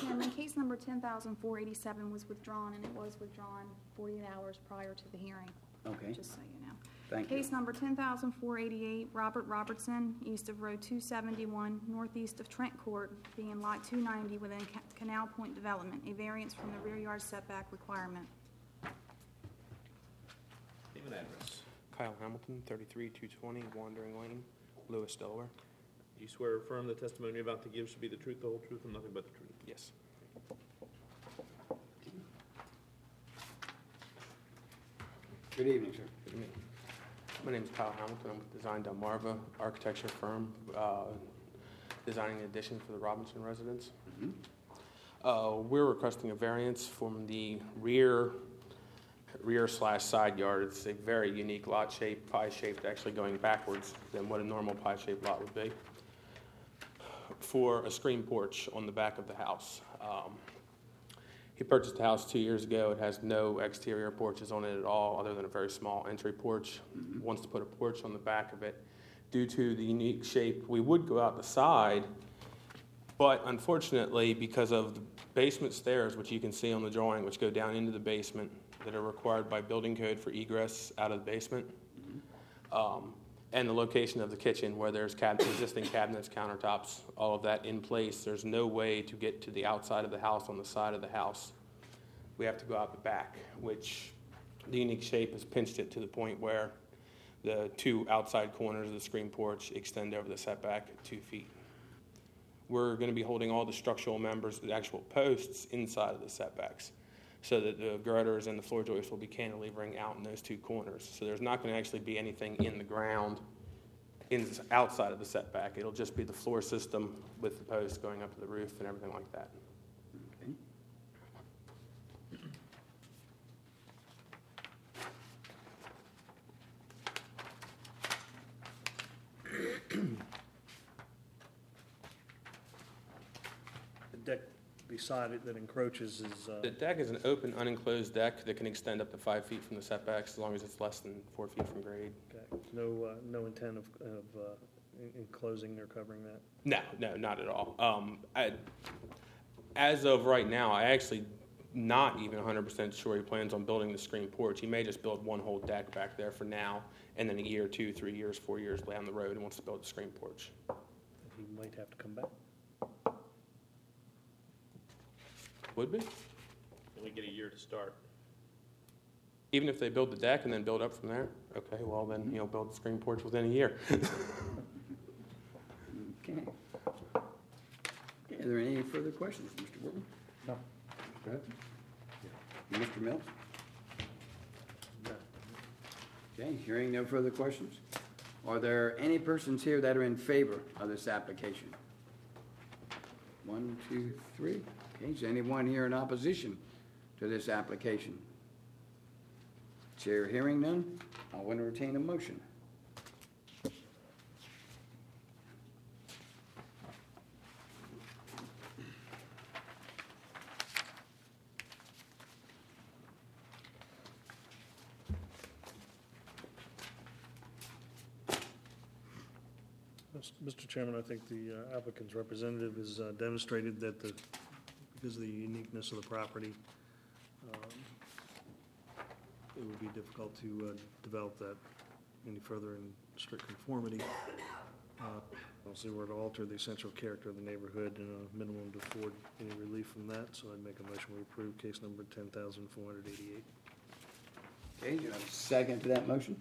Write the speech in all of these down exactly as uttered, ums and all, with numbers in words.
Chairman, case number ten thousand four eighty-seven was withdrawn, and it was withdrawn forty-eight hours prior to the hearing, Okay, just so you know. thank you. Case number ten thousand four eighty-eight, Robert Robertson, east of Road two seventy-one, northeast of Trent Court, being Lot two ninety within Ca- Canal Point Development, a variance from the rear yard setback requirement. Name and address. Kyle Hamilton, thirty-three two twenty Wandering Lane, Lewis, Delaware. Do you swear or affirm the testimony you're about to give should be the truth, the whole truth, and nothing but the truth? Yes. Good evening, sir. Good to meet you. My name is Kyle Hamilton. I'm with Design Delmarva architecture firm, uh, designing an addition for the Robinson residence. Mhm. Uh, we're requesting a variance from the rear rear slash side yard. It's a very unique lot shape, pie shaped, actually going backwards than what a normal pie shaped lot would be, for a screen porch on the back of the house. Um, he purchased the house two years ago. It has no exterior porches on it at all, other than a very small entry porch. Mhm. Wants to put a porch on the back of it. Due to the unique shape, we would go out the side, but unfortunately, because of the basement stairs, which you can see on the drawing, which go down into the basement, that are required by building code for egress out of the basement, um, and the location of the kitchen where there's cab- existing cabinets, countertops, all of that in place, there's no way to get to the outside of the house on the side of the house. We have to go out the back, which the unique shape has pinched it to the point where the two outside corners of the screen porch extend over the setback two feet. We're going to be holding all the structural members, the actual posts, inside of the setbacks, so that the girders and the floor joists will be cantilevering out in those two corners. So there's not going to actually be anything in the ground in, outside of the setback. It'll just be the floor system with the posts going up to the roof and everything like that. Okay. The deck beside it that encroaches is, uh, The deck is an open, unenclosed deck that can extend up to five feet from the setbacks as long as it's less than four feet from grade. okay, no, uh, no intent of, of uh, en- enclosing or covering that? No, no, not at all. Um, I, as of right now, I actually not even one hundred percent sure he plans on building the screen porch. He may just build one whole deck back there for now, and then a year, two, three years, four years down the road, and wants to build the screen porch. He might have to come back. Would be. And we get a year to start. Even if they build the deck and then build up from there, okay, well then, you know, build the screen porch within a year. Okay. Okay, are there any further questions, Mister Workman? No. Go ahead. Mister Mills? Okay, hearing no further questions. Are there any persons here that are in favor of this application? One, two, three. Okay, is anyone here in opposition to this application? Chair hearing none, I'll entertain a motion. Mister Chairman, I think the uh, applicant's representative has uh, demonstrated that the, because of the uniqueness of the property, um, it would be difficult to uh, develop that any further in strict conformity. Uh, I don't see where to alter the essential character of the neighborhood and a minimum to afford any relief from that, so I'd make a motion to approve case number ten thousand four hundred eighty-eight. Okay, do you have a second to that motion?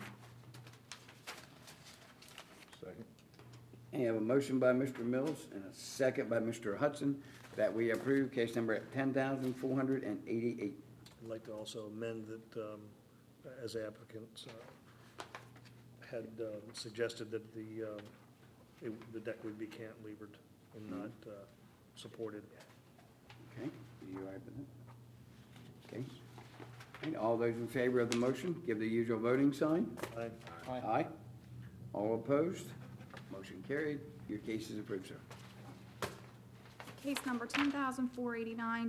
Second. I have a motion by Mister Mills and a second by Mister Hudson that we approve case number ten thousand four hundred eighty-eight. I'd like to also amend that, um, as applicants uh, had uh, suggested that the, um, it- the deck would be cantilevered and not uh, supported. Okay, are you all right with that? Okay. And all those in favor of the motion, give the usual voting sign. Aye. Aye. All opposed? Motion carried. Your case is approved, sir. Case number ten thousand four eighty-nine,